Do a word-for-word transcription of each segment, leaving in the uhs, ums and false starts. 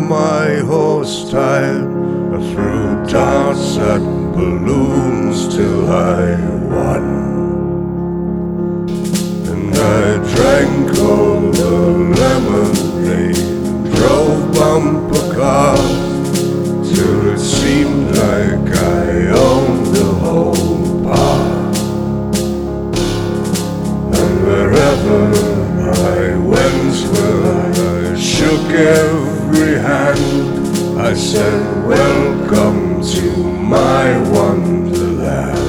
my horse tired. I threw darts at balloons till I won. And I drank all the lemonade and drove bumper cars till it seemed like I owned the whole park. And wherever I went, well, I shook every hand. I said, welcome to my wonderland.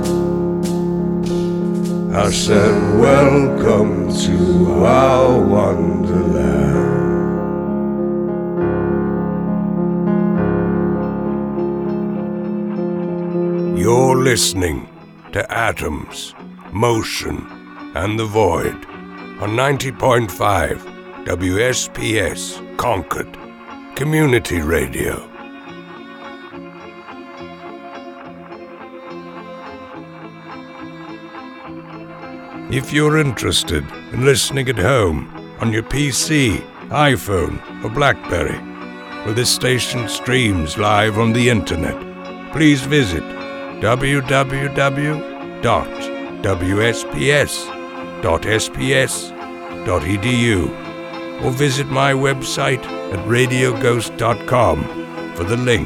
I said, welcome to our wonderland. You're listening to Atoms, Motion, and the Void on ninety point five W S P S Concord Community Radio. If you're interested in listening at home on your P C, iPhone, or BlackBerry, where this station streams live on the internet, please visit w w w dot w s p s dot s p s dot e d u or visit my website at radio ghost dot com for the link.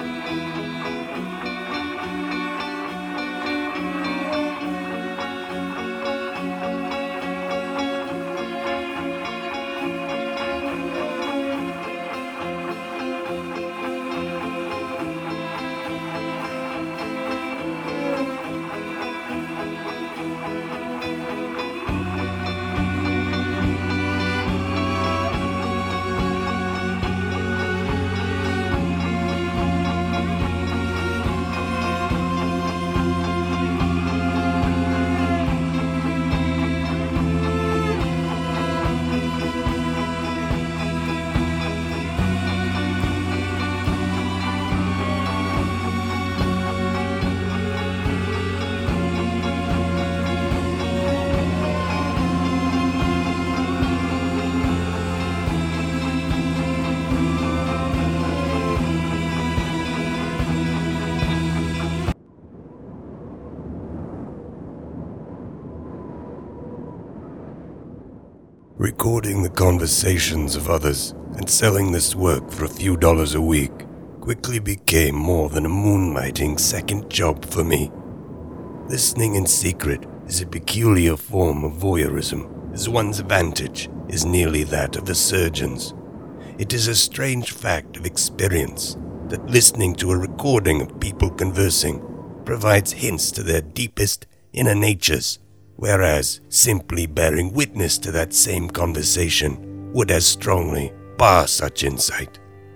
Recording the conversations of others and selling this work for a few dollars a week quickly became more than a moonlighting second job for me. Listening in secret is a peculiar form of voyeurism, as one's vantage is nearly that of the surgeon's. It is a strange fact of experience that listening to a recording of people conversing provides hints to their deepest inner natures, whereas simply bearing witness to that same conversation would as strongly bar such insight.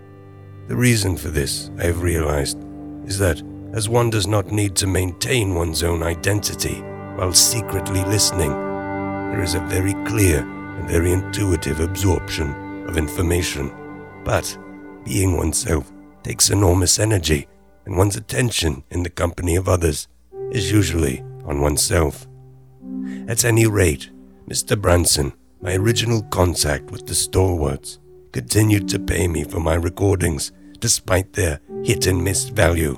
The reason for this, I have realized, is that as one does not need to maintain one's own identity while secretly listening, there is a very clear and very intuitive absorption of information. But being oneself takes enormous energy, and one's attention in the company of others is usually on oneself. At any rate, Mister Branson, my original contact with the Stalwarts, continued to pay me for my recordings despite their hit-and-miss value.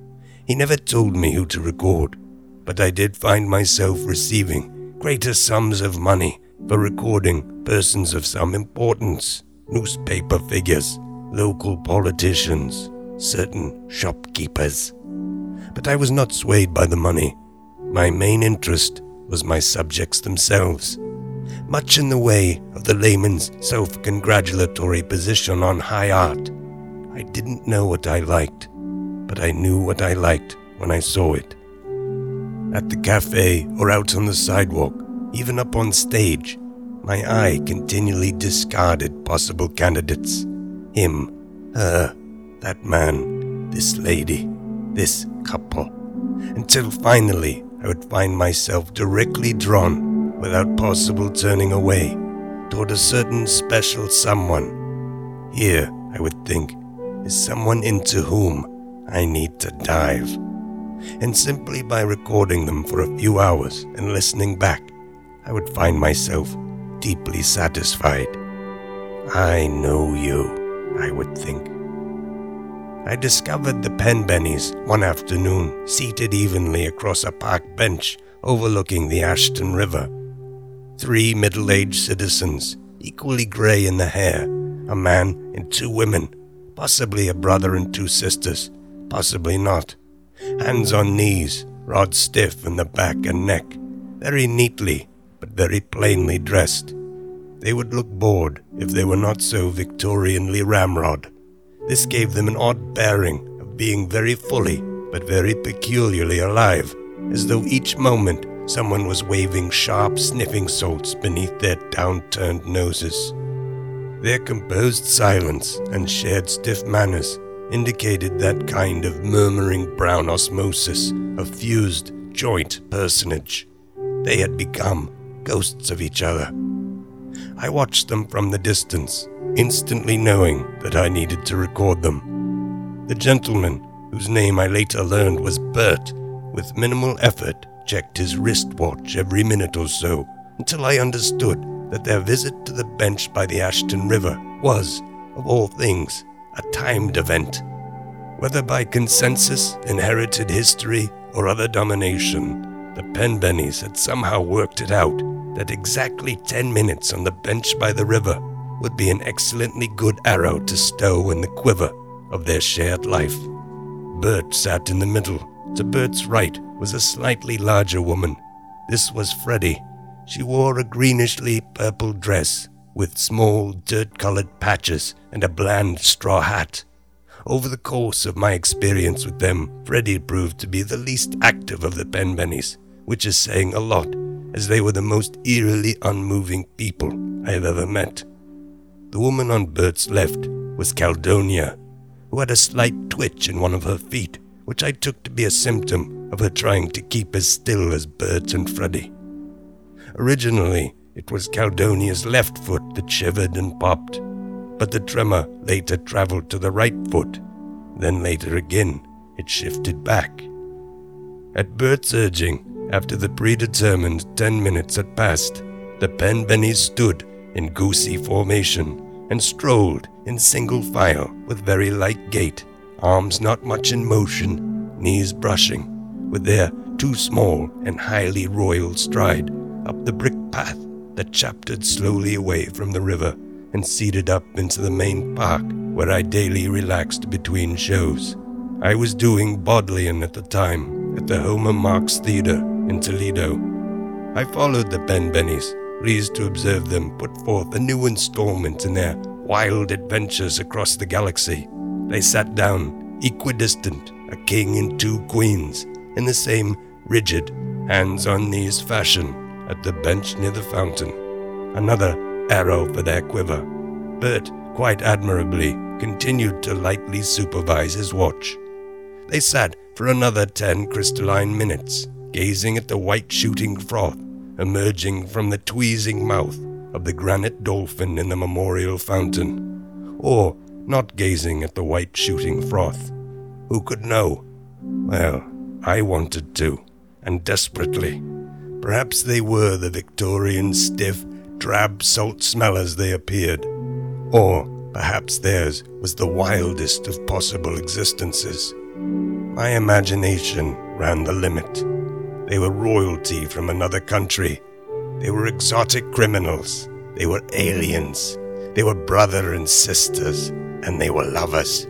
He never told me who to record, but I did find myself receiving greater sums of money for recording persons of some importance, newspaper figures, local politicians, certain shopkeepers. But I was not swayed by the money. My main interest was my subjects themselves, much in the way of the layman's self-congratulatory position on high art. I didn't know what I liked, but I knew what I liked when I saw it. At the cafe or out on the sidewalk, even up on stage, my eye continually discarded possible candidates. Him, her, that man, this lady, this couple, until finally I would find myself directly drawn, without possible turning away, toward a certain special someone. Here, I would think, is someone into whom I need to dive. And simply by recording them for a few hours and listening back, I would find myself deeply satisfied. I know you. I would think. I discovered the Penbennies one afternoon, seated evenly across a park bench overlooking the Ashton River. Three middle-aged citizens, equally grey in the hair, a man and two women, possibly a brother and two sisters, possibly not. Hands on knees, rods stiff in the back and neck, very neatly but very plainly dressed. They would look bored if they were not so Victorianly ramrod. This gave them an odd bearing of being very fully but very peculiarly alive, as though each moment someone was waving sharp sniffing salts beneath their downturned noses. Their composed silence and shared stiff manners indicated that kind of murmuring brown osmosis of fused joint personage. They had become ghosts of each other. I watched them from the distance, instantly knowing that I needed to record them. The gentleman, whose name I later learned was Bert, with minimal effort checked his wristwatch every minute or so until I understood that their visit to the bench by the Ashton River was, of all things, a timed event. Whether by consensus, inherited history, or other domination, the Penbennies had somehow worked it out that exactly ten minutes on the bench by the river would be an excellently good arrow to stow in the quiver of their shared life. Bert sat in the middle. To Bert's right was a slightly larger woman. This was Freddie. She wore a greenishly purple dress with small dirt-colored patches and a bland straw hat. Over the course of my experience with them, Freddie proved to be the least active of the Penbennies, which is saying a lot, as they were the most eerily unmoving people I have ever met. The woman on Bert's left was Caldonia, who had a slight twitch in one of her feet, which I took to be a symptom of her trying to keep as still as Bert and Freddie. Originally, it was Caldonia's left foot that shivered and popped, but the tremor later traveled to the right foot. Then later again, it shifted back. At Bert's urging, after the predetermined ten minutes had passed, the Penbennies stood in goosey formation and strolled in single file with very light gait, arms not much in motion, knees brushing, with their too small and highly royal stride up the brick path that chaptered slowly away from the river and seeded up into the main park where I daily relaxed between shows. I was doing Bodleian at the time at the Homer Marx Theatre in Toledo. I followed the Penbennies, pleased to observe them put forth a new installment in their wild adventures across the galaxy. They sat down, equidistant, a king and two queens, in the same rigid, hands-on-knees fashion at the bench near the fountain. Another arrow for their quiver. Bert, quite admirably, continued to lightly supervise his watch. They sat for another ten crystalline minutes, gazing at the white shooting froth emerging from the tweezing mouth of the granite dolphin in the memorial fountain, or not gazing at the white shooting froth. Who could know? Well, I wanted to, and desperately. Perhaps they were the Victorian stiff, drab salt smellers they appeared, or perhaps theirs was the wildest of possible existences. My imagination ran the limit. They were royalty from another country. They were exotic criminals. They were aliens. They were brother and sisters, and they were lovers.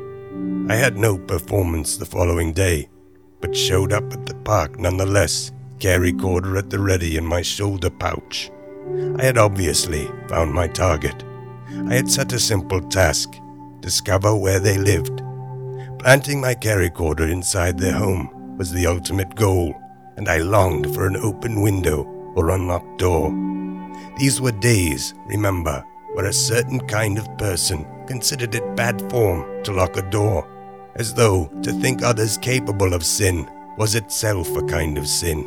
I had no performance the following day, but showed up at the park nonetheless, carry-corder at the ready in my shoulder pouch. I had obviously found my target. I had set a simple task: discover where they lived. Planting my carry-corder inside their home was the ultimate goal, and I longed for an open window or unlocked door. These were days, remember, where a certain kind of person considered it bad form to lock a door, as though to think others capable of sin was itself a kind of sin.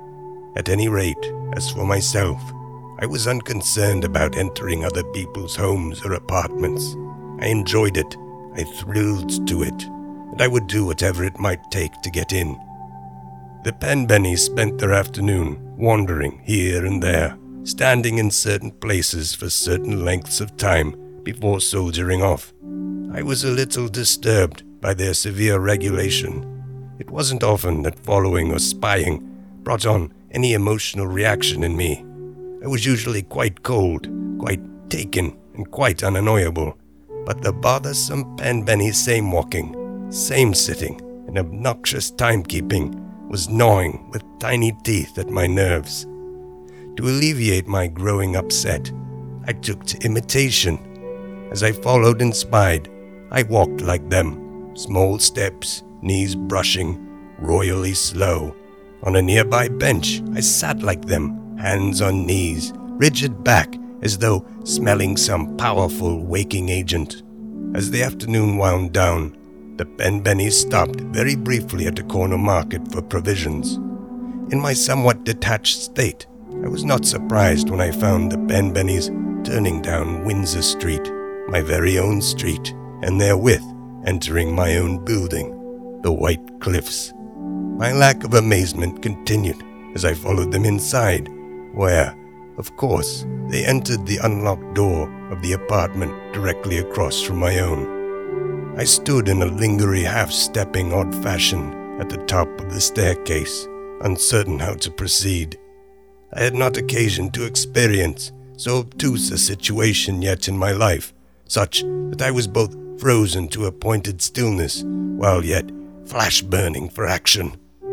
At any rate, as for myself, I was unconcerned about entering other people's homes or apartments. I enjoyed it, I thrilled to it, and I would do whatever it might take to get in. The Penbennies spent their afternoon wandering here and there, standing in certain places for certain lengths of time before soldiering off. I was a little disturbed by their severe regulation. It wasn't often that following or spying brought on any emotional reaction in me. I was usually quite cold, quite taken, and quite unannoyable. But the bothersome Penbenny same-walking, same-sitting, and obnoxious timekeeping was gnawing with tiny teeth at my nerves. To alleviate my growing upset, I took to imitation. As I followed and spied, I walked like them, small steps, knees brushing, royally slow. On a nearby bench, I sat like them, hands on knees, rigid back, as though smelling some powerful waking agent. As the afternoon wound down, the Penbennies stopped very briefly at a corner market for provisions. In my somewhat detached state, I was not surprised when I found the Penbennies turning down Windsor Street, my very own street, and therewith entering my own building, the White Cliffs. My lack of amazement continued as I followed them inside, where, of course, they entered the unlocked door of the apartment directly across from my own. I stood in a lingering half-stepping odd fashion at the top of the staircase, uncertain how to proceed. I had not occasion to experience so obtuse a situation yet in my life, such that I was both frozen to appointed stillness, while yet flash-burning for action.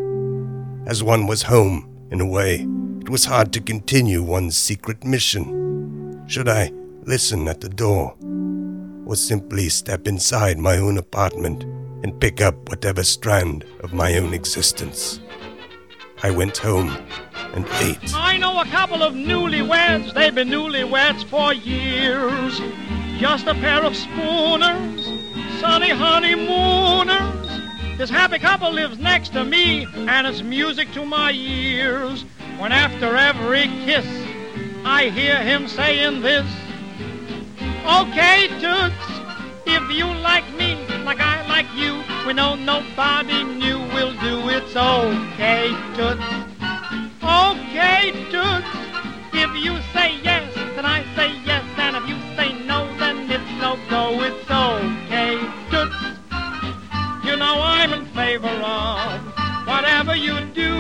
As one was home, in a way, it was hard to continue one's secret mission. Should I listen at the door, or simply step inside my own apartment and pick up whatever strand of my own existence? I went home and ate. I know a couple of newlyweds, they've been newlyweds for years. Just a pair of spooners, sunny honeymooners. This happy couple lives next to me, and it's music to my ears. When after every kiss, I hear him saying this: okay, Toots, if you like me like I like you, we know nobody new will do. It's okay, Toots. Okay, Toots, if you say yes, then I say yes, and if you say no, then it's no go. It's okay, Toots. You know I'm in favor of whatever you do.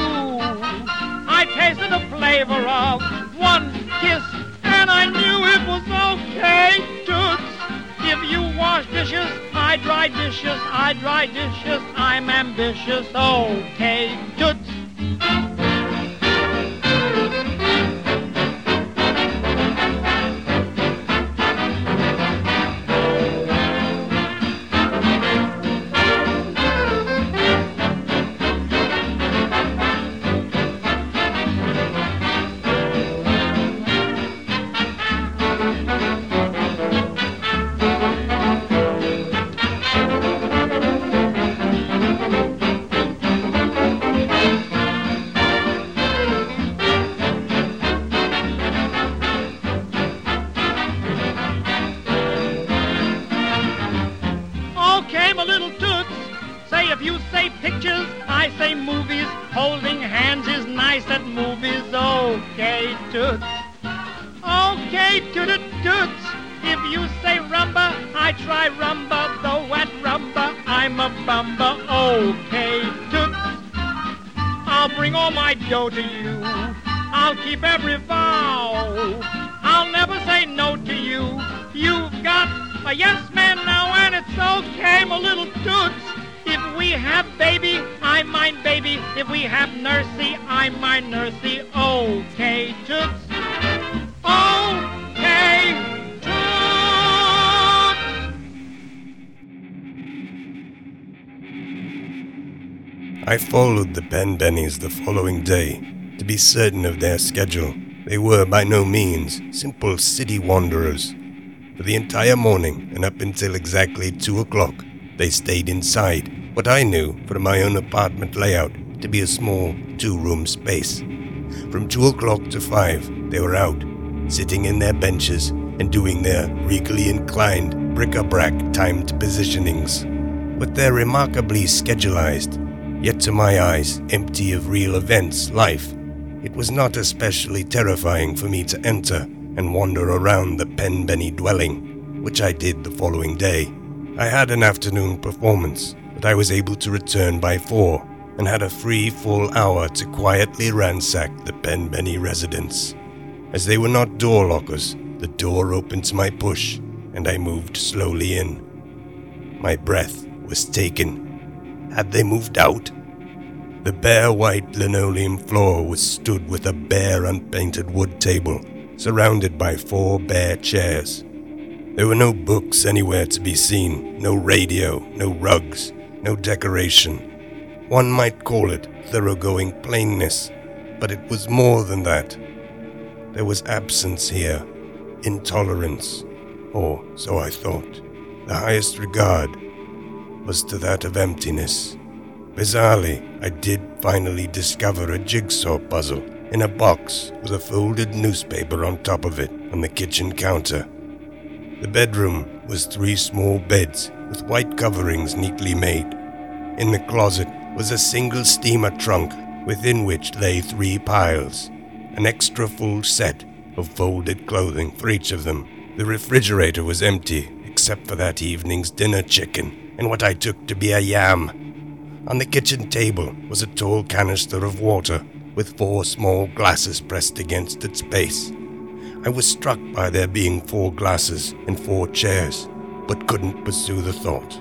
I tasted the flavor of one kiss, and I knew it was okay, Toots. If you wash dishes, I dry dishes, I dry dishes, I'm ambitious. Okay, Toots. If you say pictures, I say movies. Holding hands is nice at movies. Okay, Toots. Okay, toot toots. If you say rumba, I try rumba. Though at rumba, I'm a bumba. Okay, Toots. I'll bring all my dough to you. I'll keep every vow. I'll never say no to you. You've got a yes man now, and it's okay, my little Toots. If we have baby, I mind baby. If we have nursey, I mind nursey. Okay, Toots. Okay, Toots. I followed the Penbennies the following day to be certain of their schedule. They were by no means simple city wanderers. For the entire morning and up until exactly two o'clock, they stayed inside what I knew from my own apartment layout to be a small two-room space. From two o'clock to five, they were out, sitting in their benches and doing their regally inclined bric-a-brac timed positionings. With their remarkably schedulized, yet to my eyes empty of real events, life, it was not especially terrifying for me to enter and wander around the Penbenny dwelling. which I did the following day. I had an afternoon performance, but I was able to return by four and had a free full hour to quietly ransack the Penbenny residence. As they were not door lockers, the door opened to my push, and I moved slowly in. My breath was taken. Had they moved out? The bare white linoleum floor was stood with a bare unpainted wood table, surrounded by four bare chairs. There were no books anywhere to be seen, no radio, no rugs, no decoration. One might call it thoroughgoing plainness, but it was more than that. There was absence here, intolerance, or so I thought. The highest regard was to that of emptiness. Bizarrely, I did finally discover a jigsaw puzzle in a box with a folded newspaper on top of it on the kitchen counter. The bedroom was three small beds with white coverings neatly made. In the closet was a single steamer trunk within which lay three piles, an extra full set of folded clothing for each of them. The refrigerator was empty except for that evening's dinner chicken and what I took to be a yam. On the kitchen table was a tall canister of water with four small glasses pressed against its base. I was struck by there being four glasses and four chairs, but couldn't pursue the thought.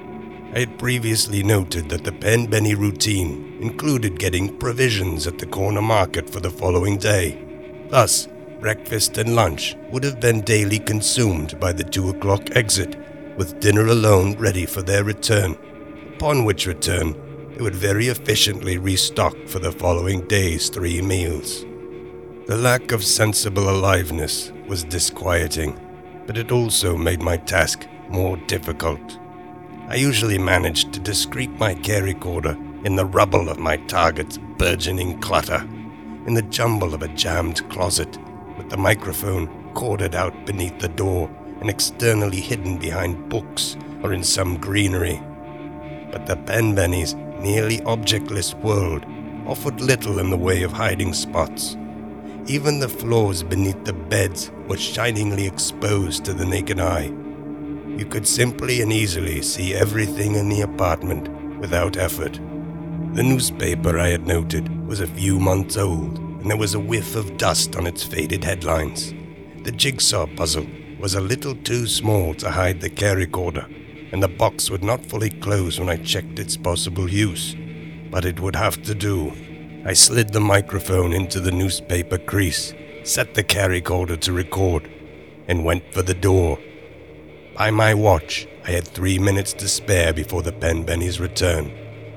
I had previously noted that the Penbenny routine included getting provisions at the corner market for the following day. Thus, breakfast and lunch would have been daily consumed by the two o'clock exit, with dinner alone ready for their return, upon which return they would very efficiently restock for the following day's three meals. The lack of sensible aliveness was disquieting, but it also made my task more difficult. I usually managed to discreet my care recorder in the rubble of my target's burgeoning clutter, in the jumble of a jammed closet, with the microphone corded out beneath the door and externally hidden behind books or in some greenery. But the Penbenny's nearly objectless world offered little in the way of hiding spots. Even the floors beneath the beds were shiningly exposed to the naked eye. You could simply and easily see everything in the apartment without effort. The newspaper I had noted was a few months old, and there was a whiff of dust on its faded headlines. The jigsaw puzzle was a little too small to hide the care recorder, and the box would not fully close when I checked its possible use. But it would have to do. I slid the microphone into the newspaper crease, set the care recorder to record, and went for the door. By my watch, I had three minutes to spare before the Penbenny's return.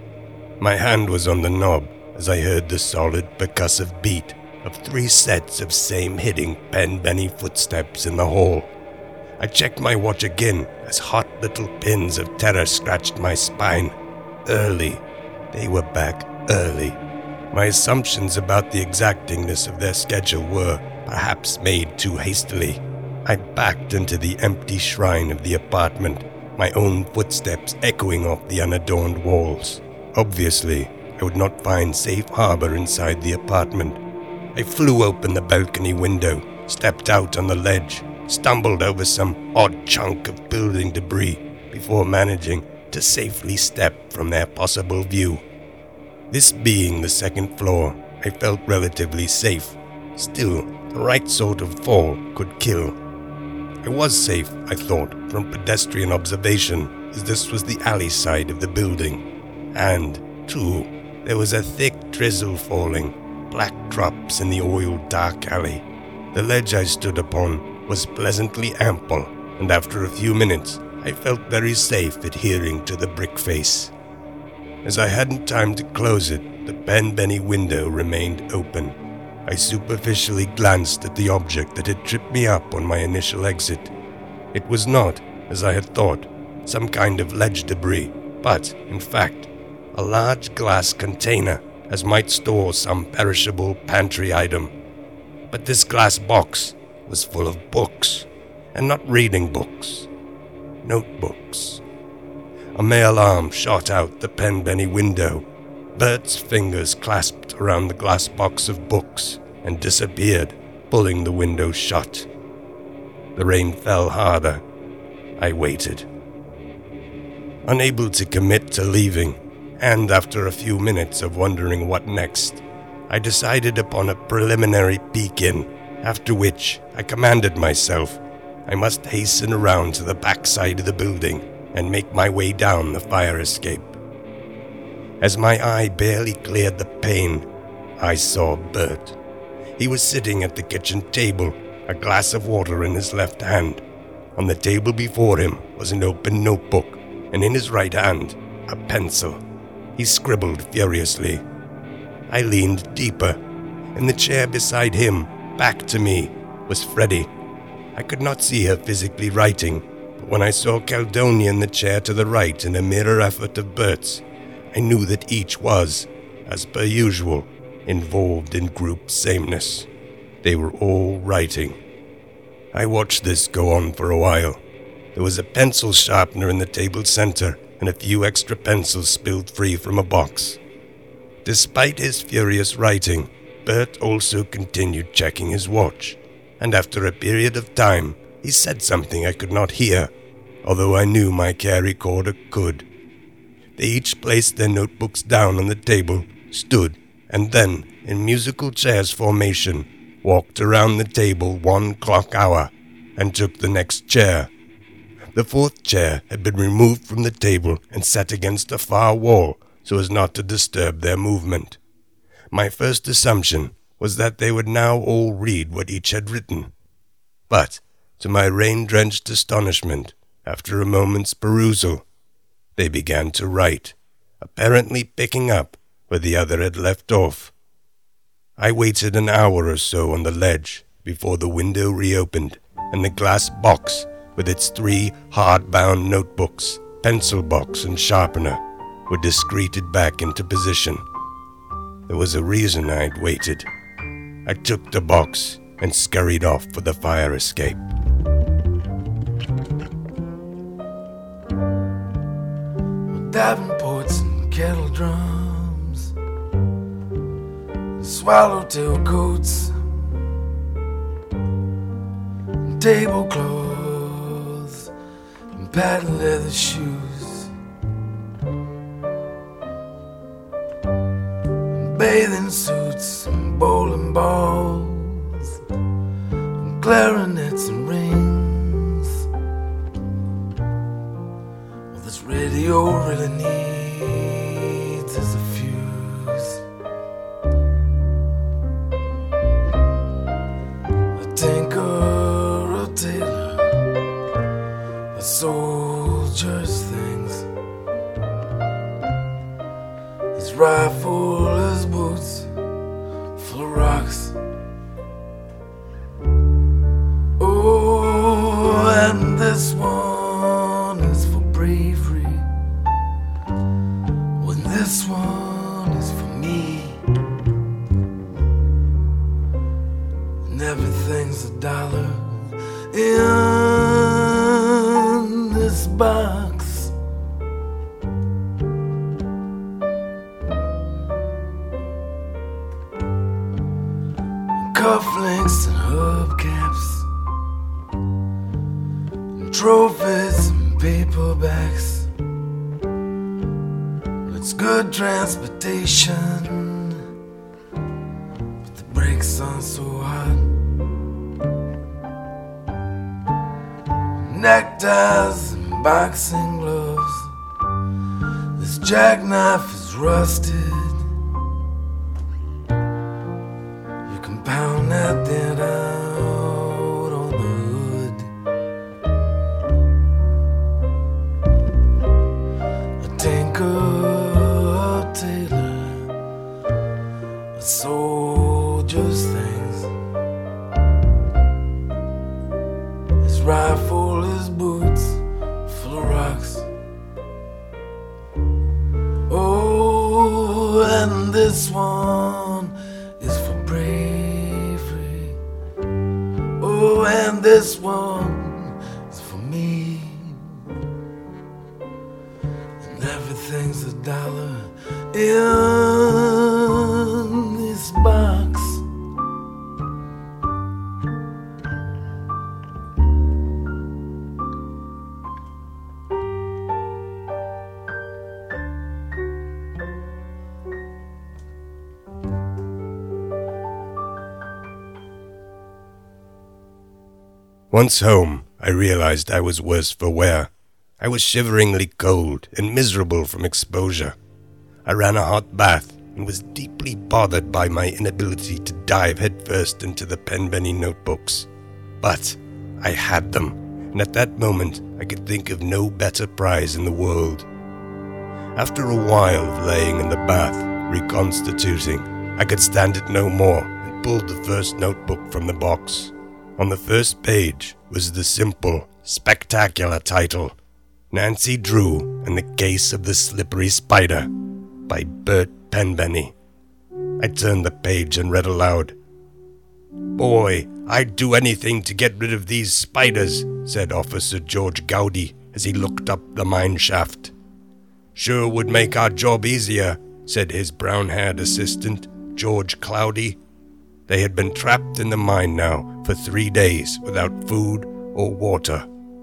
My hand was on the knob as I heard the solid percussive beat of three sets of same-hitting Penbenny footsteps in the hall. I checked my watch again as hot little pins of terror scratched my spine. Early. They were back early. My assumptions about the exactingness of their schedule were, perhaps, made too hastily. I backed into the empty shrine of the apartment, my own footsteps echoing off the unadorned walls. Obviously, I would not find safe harbor inside the apartment. I flew open the balcony window, stepped out on the ledge, stumbled over some odd chunk of building debris before managing to safely step from their possible view. This being the second floor, I felt relatively safe. Still, the right sort of fall could kill. I was safe, I thought, from pedestrian observation, as this was the alley side of the building. And, too, there was a thick drizzle falling, black drops in the oiled dark alley. The ledge I stood upon was pleasantly ample, and after a few minutes, I felt very safe adhering to the brick face. As I hadn't time to close it, the Penbenny window remained open. I superficially glanced at the object that had tripped me up on my initial exit. It was not, as I had thought, some kind of ledge debris, but, in fact, a large glass container, as might store some perishable pantry item. But this glass box was full of books, and not reading books, notebooks. A male arm shot out the Penbenny window. Bert's fingers clasped around the glass box of books and disappeared, pulling the window shut. The rain fell harder, I waited. Unable to commit to leaving, and after a few minutes of wondering what next, I decided upon a preliminary peek-in, after which I commanded myself I must hasten around to the backside of the building and make my way down the fire escape. As my eye barely cleared the pane, I saw Bert. He was sitting at the kitchen table, a glass of water in his left hand. On the table before him was an open notebook, and in his right hand, a pencil. He scribbled furiously. I leaned deeper. In the chair beside him, back to me, was Freddie. I could not see her physically writing, but when I saw Caledonia in the chair to the right in a mirror effort of Bert's, I knew that each was, as per usual, involved in group sameness. They were all writing. I watched this go on for a while. There was a pencil sharpener in the table center, and a few extra pencils spilled free from a box. Despite his furious writing, Bert also continued checking his watch, and after a period of time, he said something I could not hear, although I knew my care recorder could. They each placed their notebooks down on the table, stood, and then, in musical chairs formation, walked around the table one clock hour, and took the next chair. The fourth chair had been removed from the table and set against a far wall so as not to disturb their movement. My first assumption was that they would now all read what each had written. But, to my rain-drenched astonishment, after a moment's perusal, they began to write, apparently picking up where the other had left off. I waited an hour or so on the ledge before the window reopened and the glass box with its three hard-bound notebooks, pencil box, and sharpener were discreted back into position. There was a reason I'd waited. I took the box and scurried off for the fire escape. Davenports and kettle drums, swallowtail coats, and tablecloths, and patent leather shoes, and bathing suits, and bowling balls, and clarinets and rings. This radio really needs is a fuse. A tinker, a tailor, a soldier's things. His rifle, his boots, full of rocks. Oh, and this one is for bravery. When this one is for me, and everything's a dollar in this box. Cufflinks and hubcaps, and trophies and paperbacks. It's good transportation, but the brakes aren't so hot. Neckties and boxing gloves, this jackknife is rusted. You can pound that dent out on the hood. A tinker, soldier's things. His rifle, his boots, full of rocks. Oh, and this one is for bravery. Oh, and this one is for me. And everything's a dollar in this box. Once home, I realized I was worse for wear. I was shiveringly cold and miserable from exposure. I ran a hot bath and was deeply bothered by my inability to dive headfirst into the Penbenny notebooks. But I had them, and at that moment I could think of no better prize in the world. After a while of laying in the bath, reconstituting, I could stand it no more and pulled the first notebook from the box. On the first page was the simple, spectacular title, Nancy Drew and the Case of the Slippery Spider, by Bert Penbenny. I turned the page and read aloud. "Boy, I'd do anything to get rid of these spiders," said Officer George Gowdy as he looked up the mine shaft. "Sure would make our job easier," said his brown-haired assistant, George Cloudy. They had been trapped in the mine now for three days without food or water.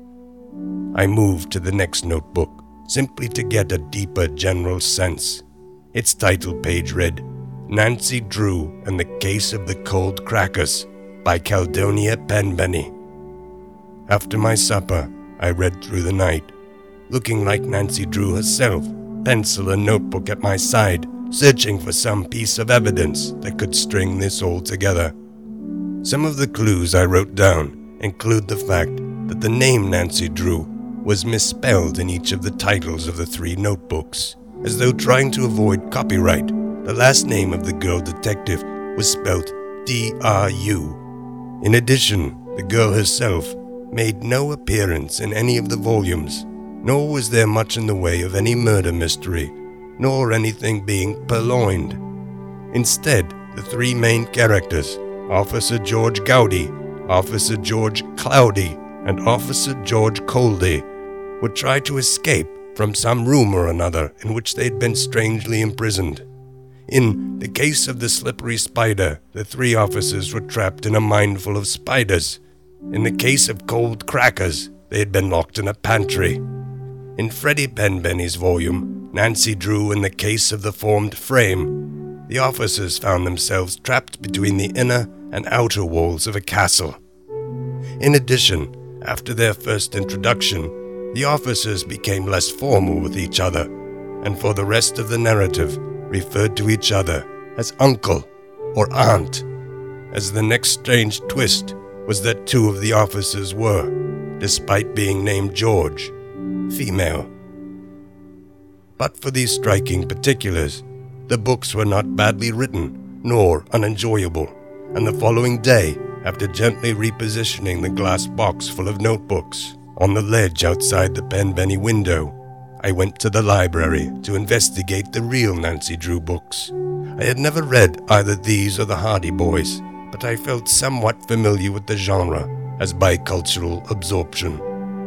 I moved to the next notebook, simply to get a deeper general sense. Its title page read, Nancy Drew and the Case of the Cold Crackers, by Caldonia Penbenny. After my supper, I read through the night, looking like Nancy Drew herself, pencil and notebook at my side, searching for some piece of evidence that could string this all together. Some of the clues I wrote down include the fact that the name Nancy Drew was misspelled in each of the titles of the three notebooks. As though trying to avoid copyright, the last name of the girl detective was spelled D R U. In addition, the girl herself made no appearance in any of the volumes, nor was there much in the way of any murder mystery, nor anything being purloined. Instead, the three main characters, Officer George Gowdy, Officer George Cloudy, and Officer George Coldy, would try to escape from some room or another in which they had been strangely imprisoned. In the Case of the Slippery Spider, the three officers were trapped in a mine full of spiders. In the Case of Cold Crackers, they had been locked in a pantry. In Freddie Penbenny's volume, Nancy Drew and the Case of the Formed Frame, the officers found themselves trapped between the inner and outer walls of a castle. In addition, after their first introduction, the officers became less formal with each other, and for the rest of the narrative referred to each other as uncle or aunt, as the next strange twist was that two of the officers were, despite being named George, female. But for these striking particulars, the books were not badly written nor unenjoyable, and the following day, after gently repositioning the glass box full of notebooks on the ledge outside the Penbenny window, I went to the library to investigate the real Nancy Drew books. I had never read either these or the Hardy Boys, but I felt somewhat familiar with the genre as bicultural absorption.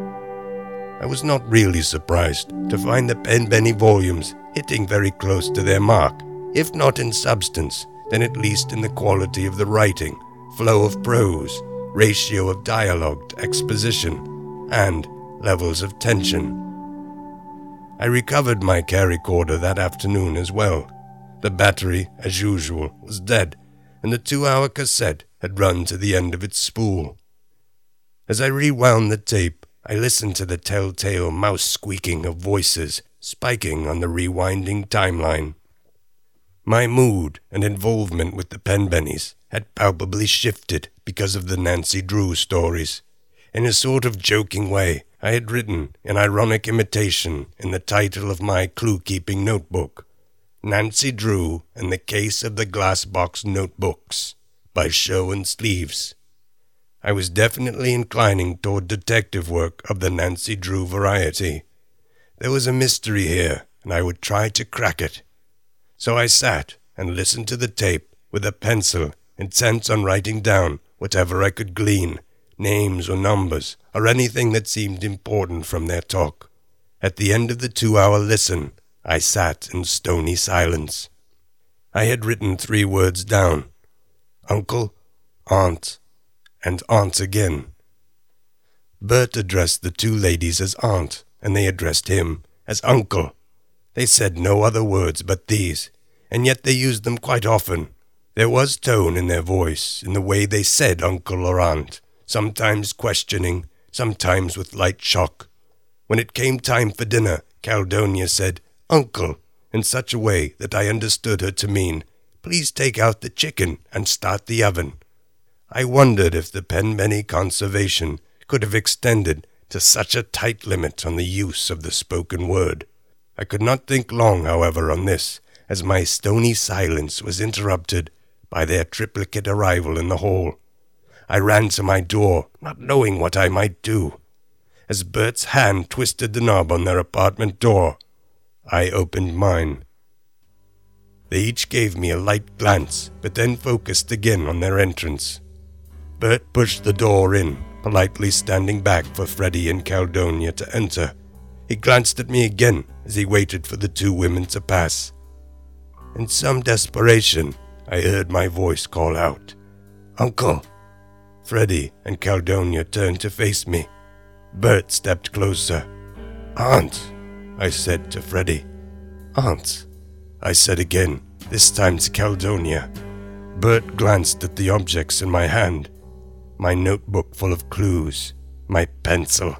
I was not really surprised to find the Penbenny volumes hitting very close to their mark, if not in substance, then at least in the quality of the writing, flow of prose, ratio of dialogue to exposition, and levels of tension. I recovered my camcorder that afternoon as well. The battery, as usual, was dead, and the two-hour cassette had run to the end of its spool. As I rewound the tape, I listened to the telltale mouse squeaking of voices spiking on the rewinding timeline. My mood and involvement with the Penbennys had palpably shifted because of the Nancy Drew stories. In a sort of joking way, I had written an ironic imitation in the title of my clue-keeping notebook, Nancy Drew and the Case of the Glass Box Notebooks, by Sherwin Sleeves. I was definitely inclining toward detective work of the Nancy Drew variety. There was a mystery here, and I would try to crack it. So I sat and listened to the tape with a pencil, intent on writing down whatever I could glean, names or numbers, or anything that seemed important from their talk. At the end of the two-hour listen, I sat in stony silence. I had written three words down: uncle, aunt, and aunt again. Bert addressed the two ladies as aunt, and they addressed him as uncle. They said no other words but these, and yet they used them quite often. There was tone in their voice, in the way they said uncle or aunt, sometimes questioning, sometimes with light shock. When it came time for dinner, Caledonia said, "Uncle," in such a way that I understood her to mean, "Please take out the chicken and start the oven." I wondered if the Penbenny conservation could have extended to such a tight limit on the use of the spoken word. I could not think long, however, on this, as my stony silence was interrupted by their triplicate arrival in the hall. I ran to my door, not knowing what I might do. As Bert's hand twisted the knob on their apartment door, I opened mine. They each gave me a light glance, but then focused again on their entrance. Bert pushed the door in, politely standing back for Freddie and Caledonia to enter. He glanced at me again as he waited for the two women to pass. In some desperation, I heard my voice call out, "Uncle!" Freddie and Caledonia turned to face me. Bert stepped closer. "Aunt," I said to Freddie. "Aunt," I said again, this time to Caledonia. Bert glanced at the objects in my hand. My notebook full of clues, my pencil.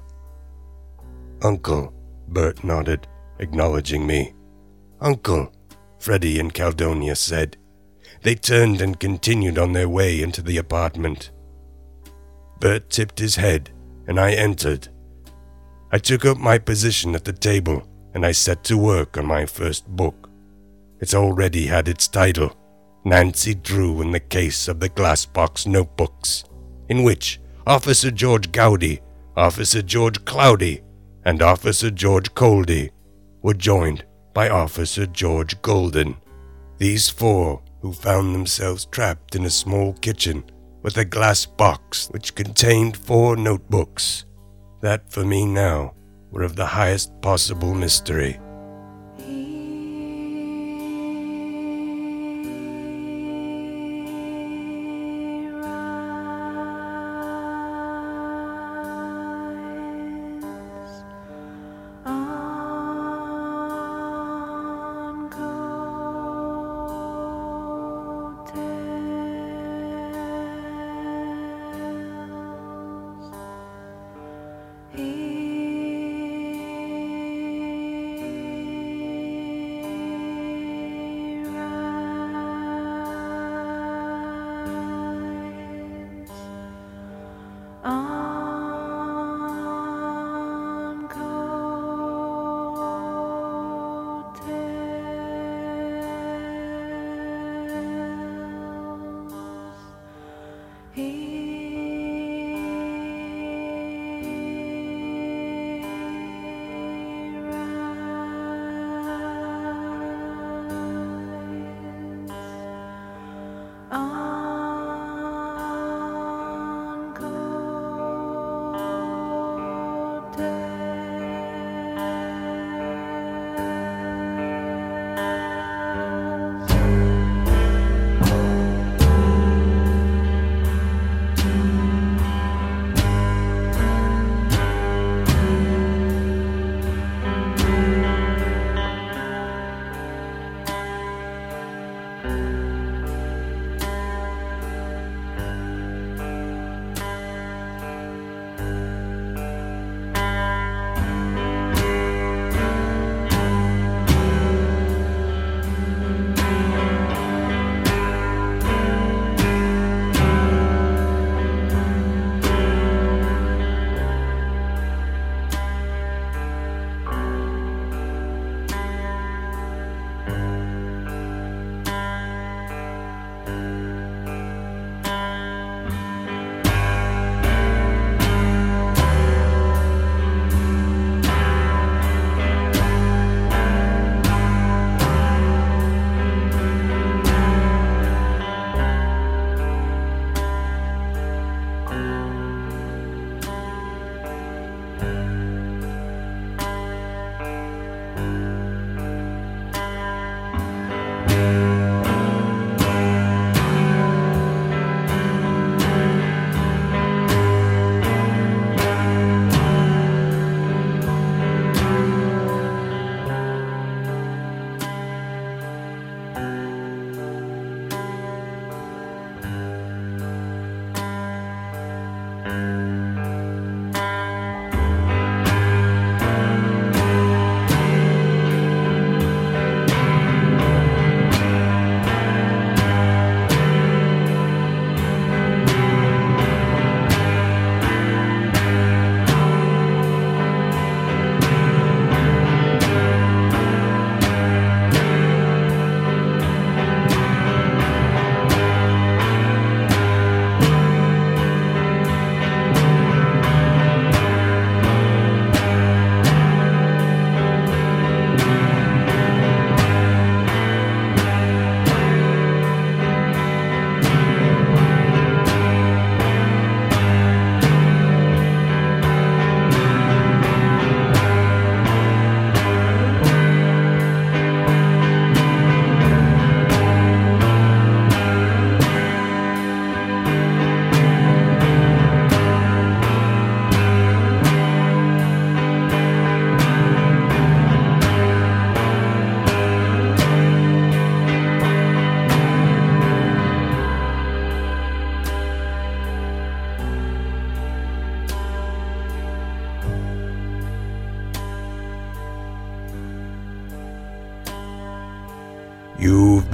"Uncle," Bert nodded, acknowledging me. "Uncle," Freddie and Caledonia said. They turned and continued on their way into the apartment. Bert tipped his head, and I entered. I took up my position at the table, and I set to work on my first book. It already had its title, Nancy Drew in the Case of the Glassbox Notebooks, in which Officer George Gowdy, Officer George Cloudy, and Officer George Coldy were joined by Officer George Golden. These four, who found themselves trapped in a small kitchen with a glass box which contained four notebooks, that for me now were of the highest possible mystery.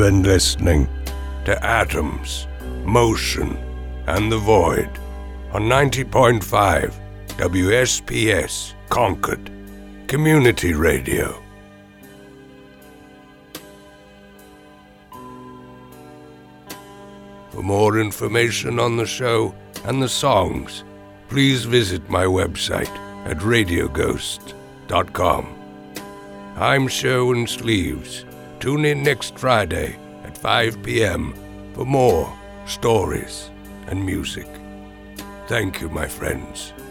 been listening to Atoms, Motion, and the Void on ninety point five W S P S Concord Community Radio. For more information on the show and the songs, please visit my website at radio ghost dot com. I'm Sherwin Sleeves. Tune in next Friday at five p.m. for more stories and music. Thank you, my friends.